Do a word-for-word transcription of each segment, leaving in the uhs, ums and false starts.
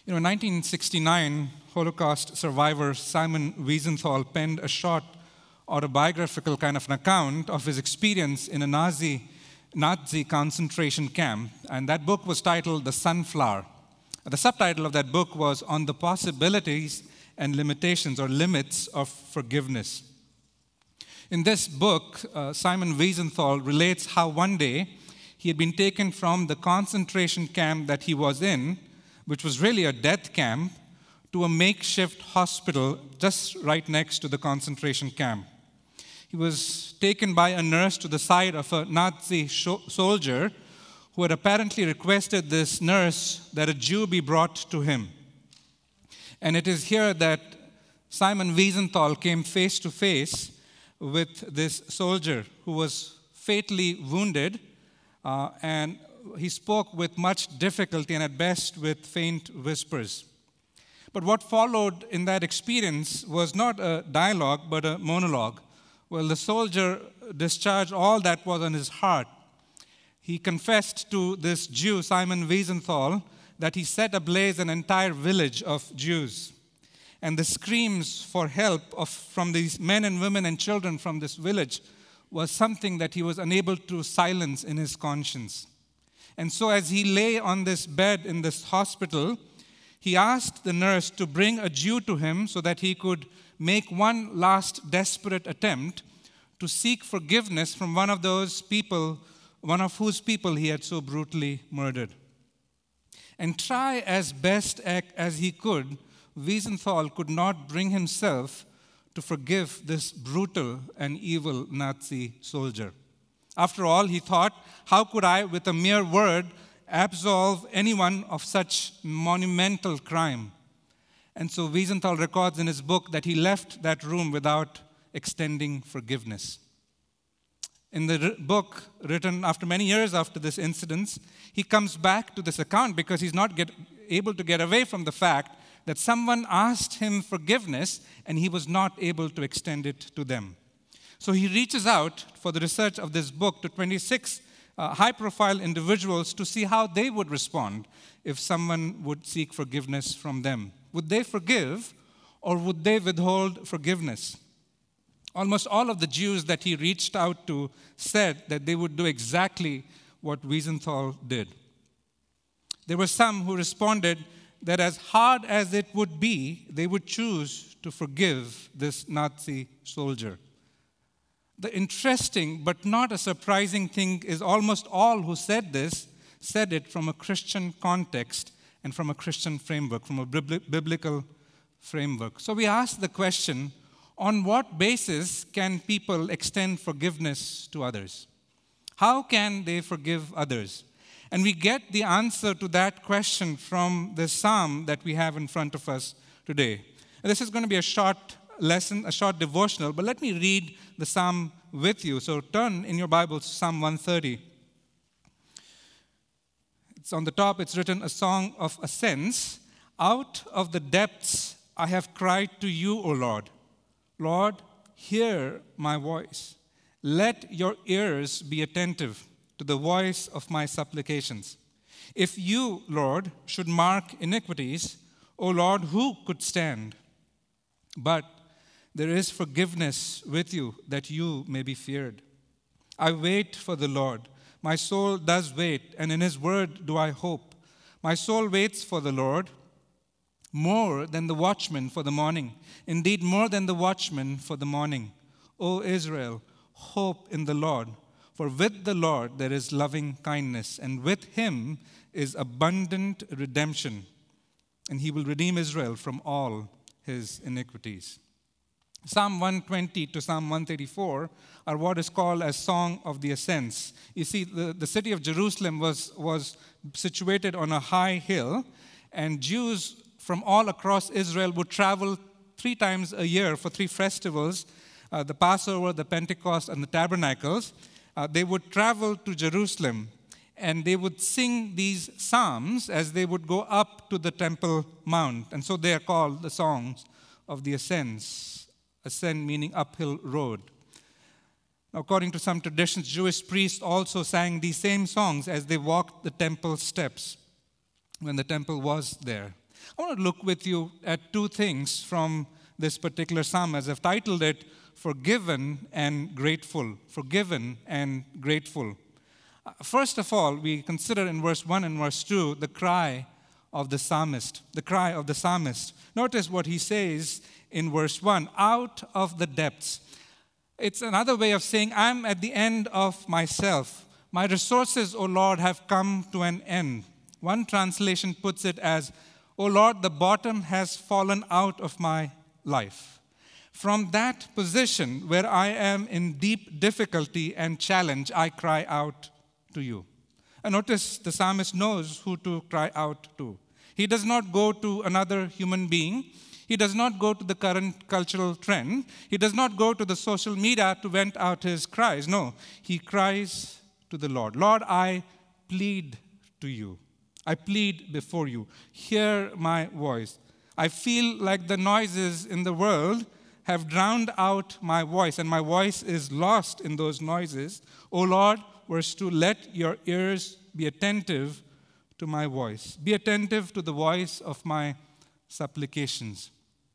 You know, in nineteen sixty-nine, Holocaust survivor Simon Wiesenthal penned a short autobiographical kind of an account of his experience in a Nazi Nazi concentration camp, and that book was titled The Sunflower. The subtitle of that book was On the Possibilities and Limitations or Limits of Forgiveness. In this book, uh, Simon Wiesenthal relates how one day he had been taken from the concentration camp that he was in, which was really a death camp, to a makeshift hospital just right next to the concentration camp. He was taken by a nurse to the side of a Nazi sho- soldier who had apparently requested this nurse that a Jew be brought to him. And it is here that Simon Wiesenthal came face to face with this soldier who was fatally wounded, uh, and he spoke with much difficulty and at best with faint whispers. But what followed in that experience was not a dialogue but a monologue. Well, the soldier discharged all that was on his heart. He confessed to this Jew, Simon Wiesenthal, that he set ablaze an entire village of Jews. And the screams for help of, from these men and women and children from this village was something that he was unable to silence in his conscience. And so as he lay on this bed in this hospital, he asked the nurse to bring a Jew to him so that he could make one last desperate attempt to seek forgiveness from one of those people, one of whose people he had so brutally murdered. And try as best as he could, Wiesenthal could not bring himself to forgive this brutal and evil Nazi soldier. After all, he thought, how could I, with a mere word, absolve anyone of such monumental crime? And so Wiesenthal records in his book that he left that room without extending forgiveness. In the book, written after many years after this incident, he comes back to this account because he's not get, able to get away from the fact that someone asked him forgiveness and he was not able to extend it to them. So he reaches out for the research of this book to twenty-six uh, high-profile individuals to see how they would respond if someone would seek forgiveness from them. Would they forgive or would they withhold forgiveness? Almost all of the Jews that he reached out to said that they would do exactly what Wiesenthal did. There were some who responded that as hard as it would be, they would choose to forgive this Nazi soldier. The interesting but not a surprising thing is almost all who said this said it from a Christian context and from a Christian framework, from a biblical framework. So we ask the question, on what basis can people extend forgiveness to others? How can they forgive others? And we get the answer to that question from the psalm that we have in front of us today. And this is going to be a short lesson, a short devotional, but let me read the psalm with you. So turn in your Bibles to Psalm one thirty. It's on the top, it's written, a song of ascents. Out of the depths I have cried to you, O Lord. Lord, hear my voice. Let your ears be attentive to the voice of my supplications. If you, Lord, should mark iniquities, O Lord, who could stand? But there is forgiveness with you that you may be feared. I wait for the Lord. My soul does wait, and in his word do I hope. My soul waits for the Lord more than the watchman for the morning. Indeed, more than the watchman for the morning. O Israel, hope in the Lord. For with the Lord there is loving kindness, and with him is abundant redemption. And he will redeem Israel from all his iniquities. Psalm one twenty to Psalm one thirty-four are what is called as Song of the Ascents. You see, the, the city of Jerusalem was, was situated on a high hill, and Jews from all across Israel would travel three times a year for three festivals, uh, the Passover, the Pentecost, and the Tabernacles. Uh, they would travel to Jerusalem, and they would sing these psalms as they would go up to the Temple Mount. And so they are called the Songs of the Ascents. Ascend meaning uphill road. According to some traditions, Jewish priests also sang these same songs as they walked the temple steps when the temple was there. I want to look with you at two things from this particular psalm, as I've titled it, Forgiven and Grateful. Forgiven and Grateful. Uh, First of all, we consider in verse one and verse two the cry of the psalmist. The cry of the psalmist. Notice what he says in verse one, out of the depths. It's another way of saying, I'm at the end of myself. My resources, O Lord, have come to an end. One translation puts it as, O Lord, the bottom has fallen out of my life. From that position where I am in deep difficulty and challenge, I cry out to you. And notice the psalmist knows who to cry out to. He does not go to another human being. He does not go to the current cultural trend. He does not go to the social media to vent out his cries. No, he cries to the Lord. Lord, I plead to you. I plead before you. Hear my voice. I feel like the noises in the world have drowned out my voice, and my voice is lost in those noises. O Lord, verse two, let your ears be attentive to my voice. Be attentive to the voice of my supplications.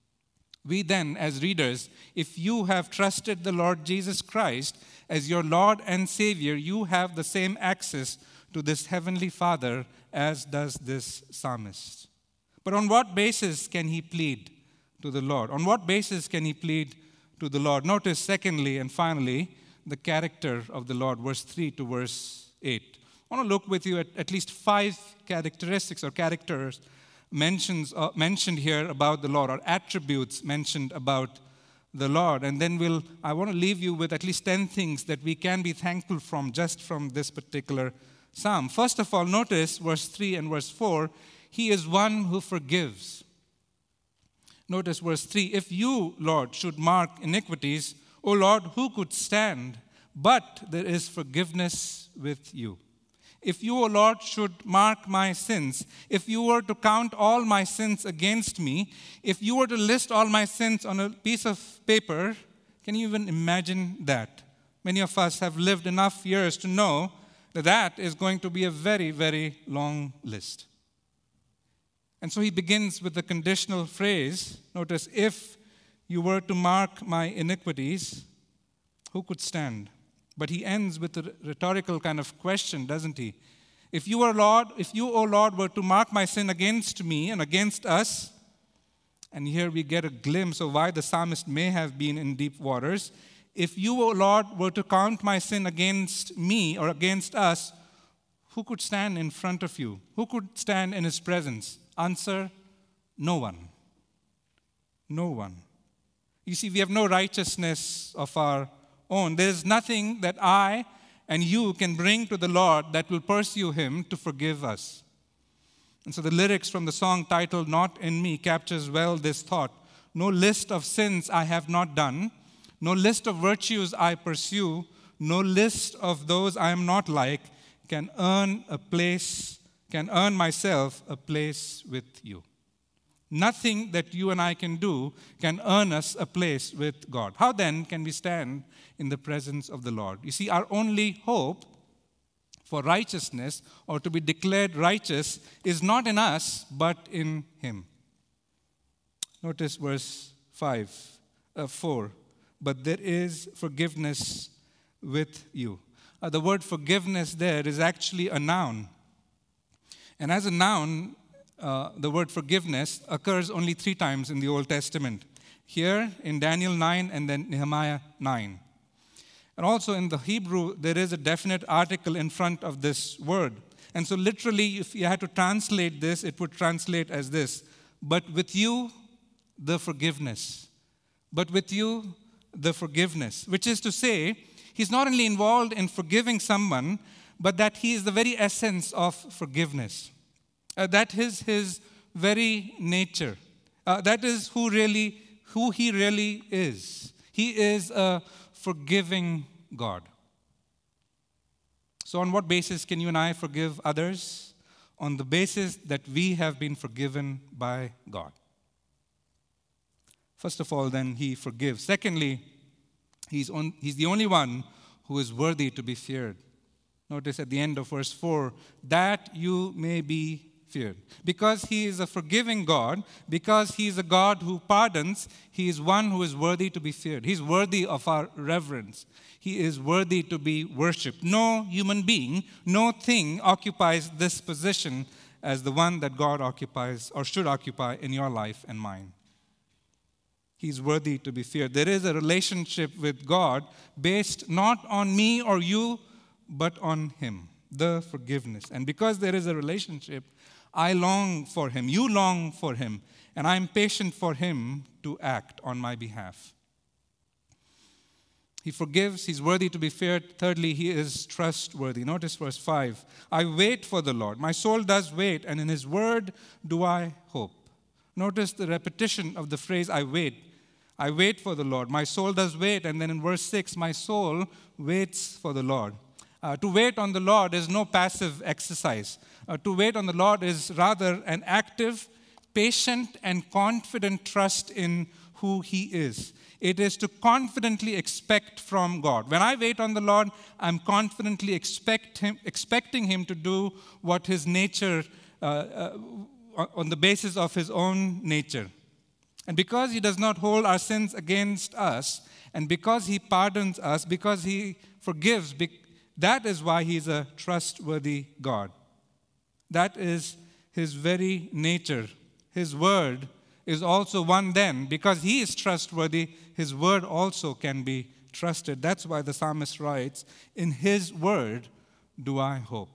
We then, as readers, if you have trusted the Lord Jesus Christ as your Lord and Savior, you have the same access to this Heavenly Father as does this psalmist. But on what basis can he plead to the Lord? On what basis can he plead to the Lord? Notice, secondly and finally, the character of the Lord, verse three to verse eight. I want to look with you at at least five characteristics or characters mentions, uh, mentioned here about the Lord, or attributes mentioned about the Lord. And then we'll, I want to leave you with at least ten things that we can be thankful from just from this particular psalm. First of all, notice verse three and verse four, he is one who forgives. Notice verse three, if you, Lord, should mark iniquities, O Lord, who could stand? But there is forgiveness with you. If you, O Lord, should mark my sins, if you were to count all my sins against me, if you were to list all my sins on a piece of paper, can you even imagine that? Many of us have lived enough years to know that that is going to be a very, very long list. And so he begins with the conditional phrase, notice, if you were to mark my iniquities, who could stand? But he ends with a rhetorical kind of question, doesn't he? If you, are Lord, if you, O Lord, were to mark my sin against me and against us, and here we get a glimpse of why the psalmist may have been in deep waters. If you, O Lord, were to count my sin against me or against us, who could stand in front of you? Who could stand in his presence? Answer, no one. No one. You see, we have no righteousness of our own. There is nothing that I and you can bring to the Lord that will pursue him to forgive us. And so the lyrics from the song titled Not in Me captures well this thought. No list of sins I have not done, no list of virtues I pursue, no list of those I am not like can earn a place, can earn myself a place with you. Nothing that you and I can do can earn us a place with God. How then can we stand in the presence of the Lord? You see, our only hope for righteousness or to be declared righteous is not in us, but in him. Notice verse five, uh, four. But there is forgiveness with you. Uh, the word forgiveness there is actually a noun. And as a noun, Uh, the word forgiveness occurs only three times in the Old Testament. Here in Daniel nine and then Nehemiah nine. And also in the Hebrew, there is a definite article in front of this word. And so literally, if you had to translate this, it would translate as this. But with you, the forgiveness. But with you, the forgiveness. Which is to say, he's not only involved in forgiving someone, but that he is the very essence of forgiveness. Uh, that is his very nature. Uh, that is who really, who he really is. He is a forgiving God. So on what basis can you and I forgive others? On the basis that we have been forgiven by God. First of all, then, he forgives. Secondly, he's, on, he's the only one who is worthy to be feared. Notice at the end of verse four, that you may be feared. Because he is a forgiving God, because he is a God who pardons, he is one who is worthy to be feared. He's worthy of our reverence. He is worthy to be worshipped. No human being, no thing occupies this position as the one that God occupies or should occupy in your life and mine. He's worthy to be feared. There is a relationship with God based not on me or you, but on him, the forgiveness. And because there is a relationship, I long for him, you long for him, and I'm patient for him to act on my behalf. He forgives, he's worthy to be feared. Thirdly, he is trustworthy. Notice verse five. I wait for the Lord. My soul does wait, and in his word do I hope. Notice the repetition of the phrase, I wait. I wait for the Lord. My soul does wait. And then in verse six, my soul waits for the Lord. Uh, to wait on the Lord is no passive exercise. Uh, to wait on the Lord is rather an active, patient, and confident trust in who he is. It is to confidently expect from God. When I wait on the Lord, I'm confidently expect him, expecting him to do what his nature, uh, uh, on the basis of his own nature. And because he does not hold our sins against us, and because he pardons us, because he forgives, that is why he is a trustworthy God. That is his very nature. His word is also one then. Because he is trustworthy, his word also can be trusted. That's why the psalmist writes, in his word do I hope.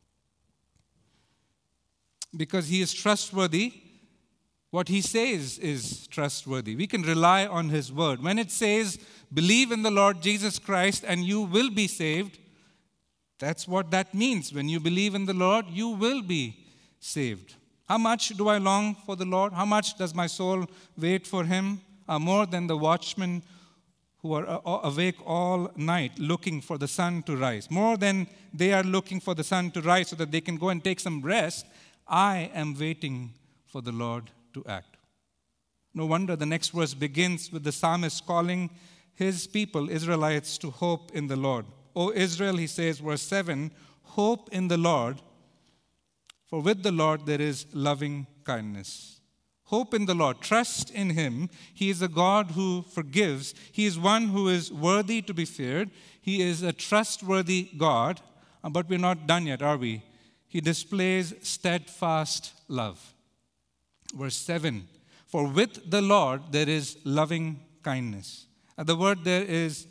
Because he is trustworthy, what he says is trustworthy. We can rely on his word. When it says, believe in the Lord Jesus Christ and you will be saved, that's what that means. When you believe in the Lord, you will be saved. How much do I long for the Lord? How much does my soul wait for him? Uh, more than the watchmen who are uh, awake all night looking for the sun to rise. More than they are looking for the sun to rise so that they can go and take some rest, I am waiting for the Lord to act. No wonder the next verse begins with the psalmist calling his people, Israelites, to hope in the Lord. O Israel, he says, verse seven, hope in the Lord, for with the Lord there is loving kindness. Hope in the Lord. Trust in him. He is a God who forgives. He is one who is worthy to be feared. He is a trustworthy God. But we're not done yet, are we? He displays steadfast love. Verse seven, for with the Lord there is loving kindness. And the word there is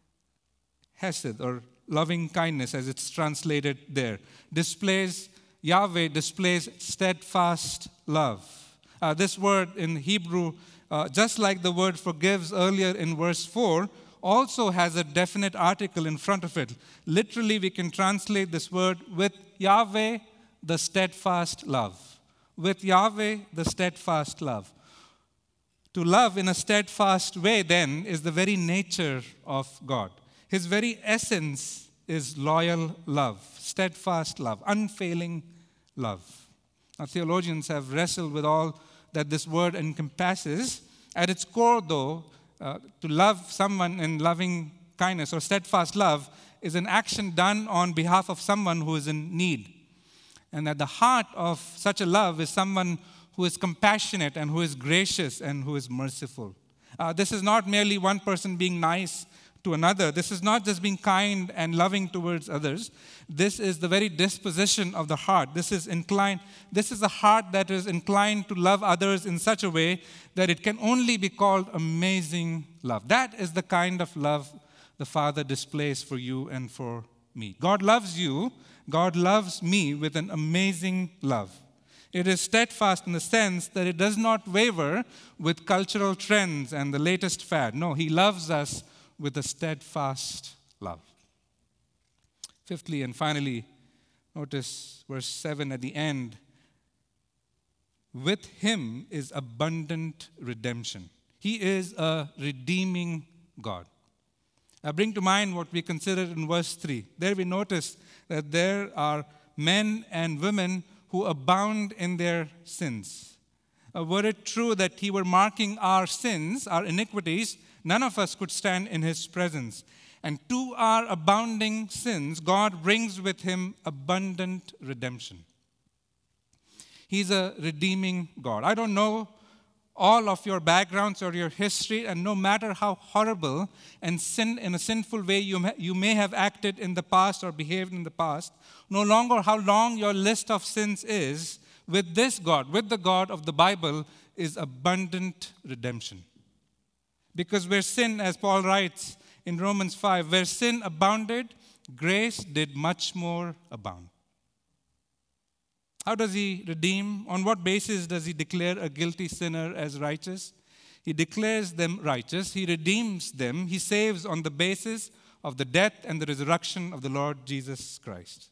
hesed, or loving kindness, as it's translated there. Displays, Yahweh displays steadfast love. Uh, this word in Hebrew, uh, just like the word forgives earlier in verse four, also has a definite article in front of it. Literally, we can translate this word with Yahweh, the steadfast love. With Yahweh, the steadfast love. To love in a steadfast way, then, is the very nature of God. His very essence is loyal love, steadfast love, unfailing love. Now, theologians have wrestled with all that this word encompasses. At its core, though, uh, to love someone in loving kindness or steadfast love is an action done on behalf of someone who is in need. And at the heart of such a love is someone who is compassionate and who is gracious and who is merciful. Uh, this is not merely one person being nice to another. This is not just being kind and loving towards others. This is the very disposition of the heart. This is inclined. This is a heart that is inclined to love others in such a way that it can only be called amazing love. That is the kind of love the Father displays for you and for me. God loves you. God loves me with an amazing love. It is steadfast in the sense that it does not waver with cultural trends and the latest fad. No, he loves us with a steadfast love. Fifthly and finally, notice verse seven at the end. With him is abundant redemption. He is a redeeming God. I bring to mind what we considered in verse three. There we notice that there are men and women who abound in their sins. Uh, were it true that he were marking our sins, our iniquities, none of us could stand in his presence. And to our abounding sins, God brings with him abundant redemption. He's a redeeming God. I don't know all of your backgrounds or your history, and no matter how horrible and sin in a sinful way you may, you may have acted in the past or behaved in the past, no longer how long your list of sins is, with this God, with the God of the Bible, is abundant redemption. Because where sin, as Paul writes in Romans five, where sin abounded, grace did much more abound. How does he redeem? On what basis does he declare a guilty sinner as righteous? He declares them righteous. He redeems them. He saves on the basis of the death and the resurrection of the Lord Jesus Christ.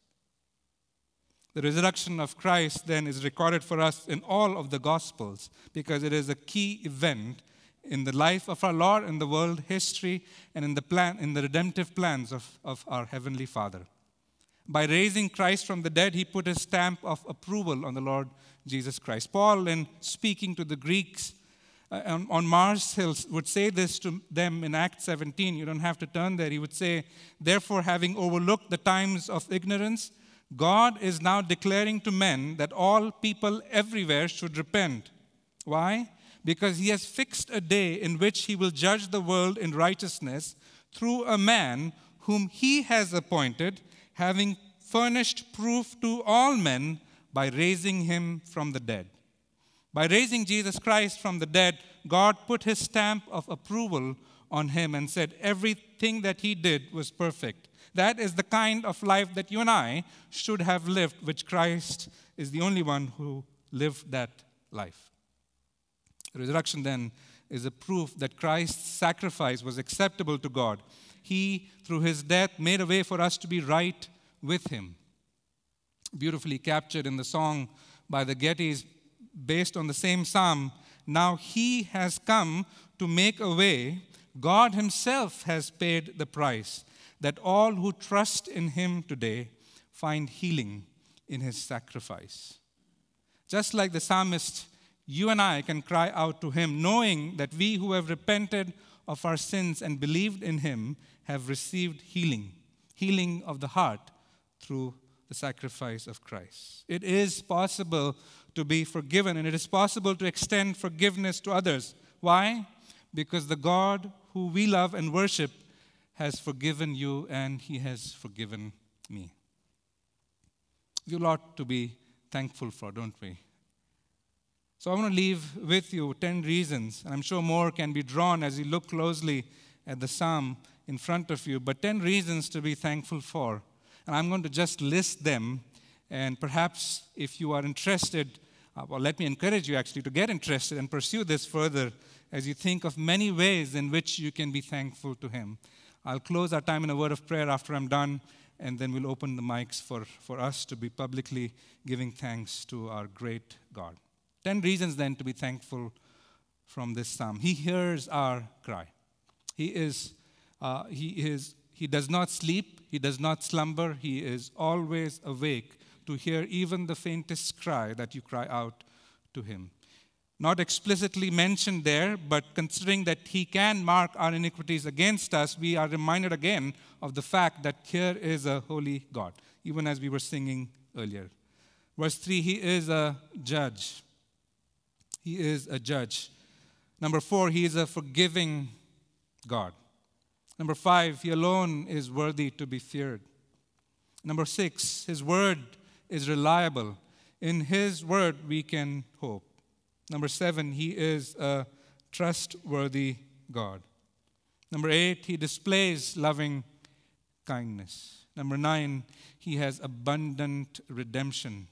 The resurrection of Christ then is recorded for us in all of the Gospels because it is a key event in the life of our Lord, in the world history, and in the plan, in the redemptive plans of, of our Heavenly Father. By raising Christ from the dead, he put his stamp of approval on the Lord Jesus Christ. Paul, in speaking to the Greeks uh, on, on Mars Hill, would say this to them in Acts seventeen. You don't have to turn there. He would say, therefore, having overlooked the times of ignorance, God is now declaring to men that all people everywhere should repent. Why? Because he has fixed a day in which he will judge the world in righteousness through a man whom he has appointed, having furnished proof to all men by raising him from the dead. By raising Jesus Christ from the dead, God put his stamp of approval on him and said everything that he did was perfect. That is the kind of life that you and I should have lived, which Christ is the only one who lived that life. The resurrection then is a proof that Christ's sacrifice was acceptable to God. He, through his death, made a way for us to be right with him. Beautifully captured in the song by the Gettys, based on the same psalm, now he has come to make a way. God himself has paid the price, that all who trust in him today find healing in his sacrifice. Just like the psalmist, you and I can cry out to him, knowing that we who have repented of our sins and believed in him have received healing, healing of the heart through the sacrifice of Christ. It is possible to be forgiven, and it is possible to extend forgiveness to others. Why? Because the God who we love and worship has forgiven you, and he has forgiven me. We have a lot to be thankful for, don't we? So I want to leave with you ten reasons, and I'm sure more can be drawn as you look closely at the psalm in front of you, but ten reasons to be thankful for. And I'm going to just list them, and perhaps if you are interested, uh, well, let me encourage you actually to get interested and pursue this further as you think of many ways in which you can be thankful to him. I'll close our time in a word of prayer after I'm done, and then we'll open the mics for, for us to be publicly giving thanks to our great God. Ten reasons then to be thankful from this psalm. He hears our cry. He is, uh, he is, he does not sleep. He does not slumber. He is always awake to hear even the faintest cry that you cry out to him. Not explicitly mentioned there, but considering that he can mark our iniquities against us, we are reminded again of the fact that here is a holy God, even as we were singing earlier. Verse three, he is a judge. He is a judge. Number four, he is a forgiving God. Number five, he alone is worthy to be feared. Number six, his word is reliable. In his word we can hope. Number seven, he is a trustworthy God. Number eight, he displays loving kindness. Number nine, he has abundant redemption.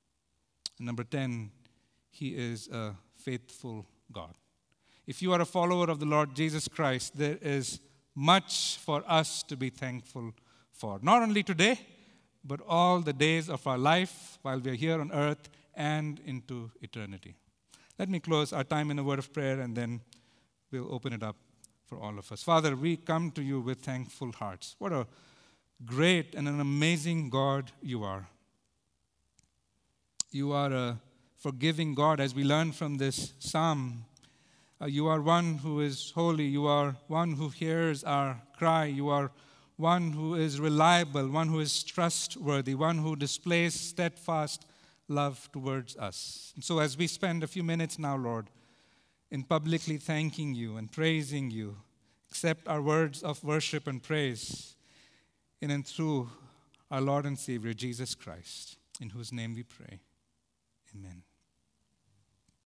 And number ten, he is a faithful God. If you are a follower of the Lord Jesus Christ, there is much for us to be thankful for. Not only today, but all the days of our life while we are here on earth and into eternity. Let me close our time in a word of prayer, and then we'll open it up for all of us. Father, we come to you with thankful hearts. What a great and an amazing God you are. You are a forgiving God, as we learn from this psalm. Uh, you are one who is holy. You are one who hears our cry. You are one who is reliable, one who is trustworthy, one who displays steadfast love towards us. And so as we spend a few minutes now, Lord, in publicly thanking you and praising you, accept our words of worship and praise in and through our Lord and Savior, Jesus Christ, in whose name we pray. Amen.